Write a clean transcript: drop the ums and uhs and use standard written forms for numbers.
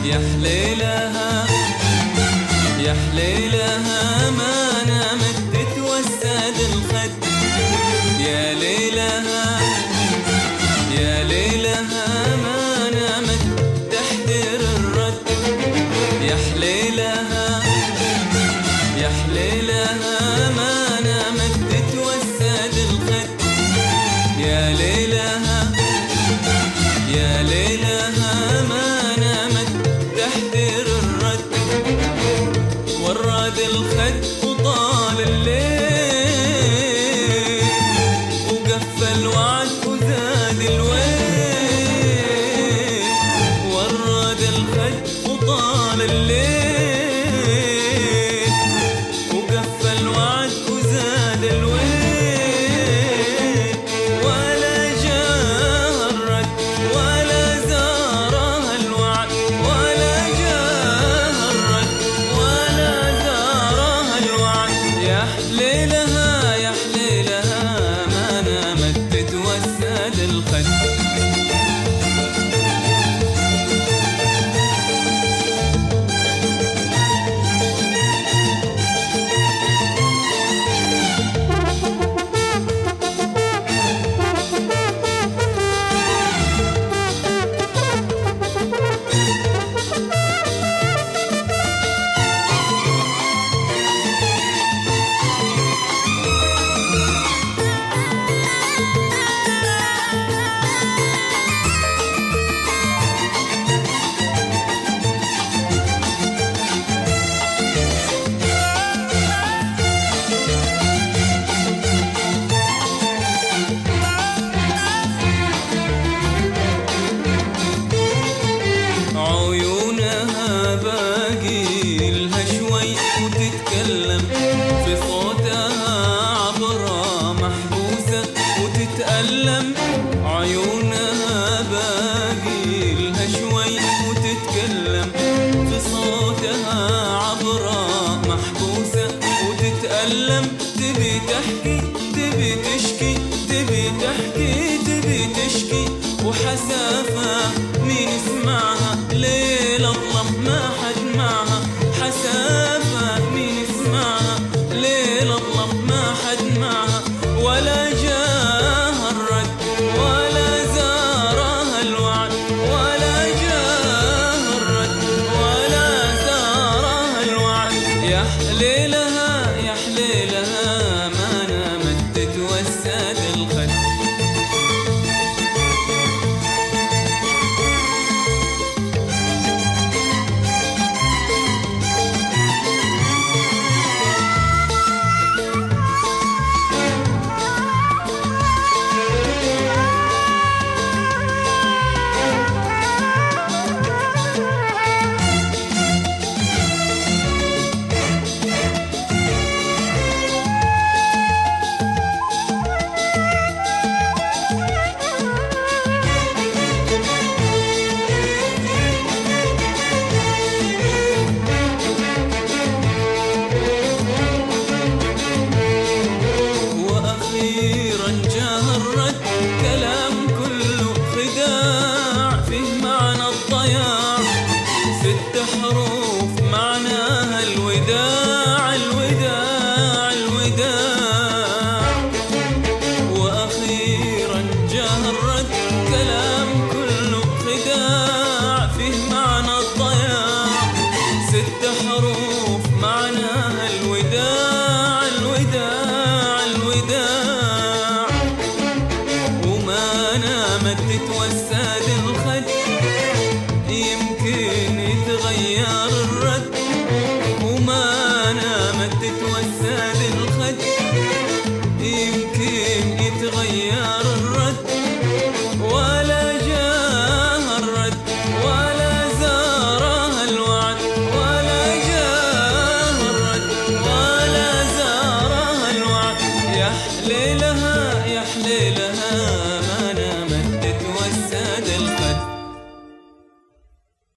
يا حليلها يا حليلها ما نامت تتوسد الخد. يا ليلها يا ليلها ما نامت تحتر الرد. يا حليلها يا حليلها ما نامت تتوسد الخد. يا ليلها يا ليلها ما نامت تحتر الرد. وراد الخد وطال الليل وقفل وعد وزاد الويل. وراد الخد وطال الليل وقفل وعد وزاد الويل. ولا جاه الرد ولا زارها الوعد. ولا جاه الرد ولا زارها الوعد. يا حليلها يا حليلها ما نامت تتوسد الخد. عيونها باقي لها شوي وتتكلم في صوتها عبرة محبوسة وتتألم. عيونها باقي لها شوي وتتكلم في صوتها عبرة محبوسة وتتألم. تبي تحكي تبي تشكي تبي تحكي تبي تشكي وحسافة مين يسمعها. ليل الظلم ما حد معها. حسافة مين يسمعها. ليل الظلم ما حد معها. ولا جاه الرد ولا زارها الوعد. ولا جاه الرد ولا زارها الوعد. يا حليلها يا حليلها ما نامت تتوسد الخد. وأخيرا جاه الرد كلام كله خداع فيه معنى الضياع. 6 حروف معناها الوداع الوداع الوداع. وأخيرا جاه الرد كلام كله خداع فيه معنى الضياع. 6 حروف معناها الوداع الوداع الوداع. وما نامت تتوسد الخد يمكن يتغير الرد. وما نامت تتوسد الخد يمكن يتغير الرد. ولا جاه الرد ولا زارها الوعد. ولا جاه الرد ولا زارها الوعد. يا حليلها يا حليلها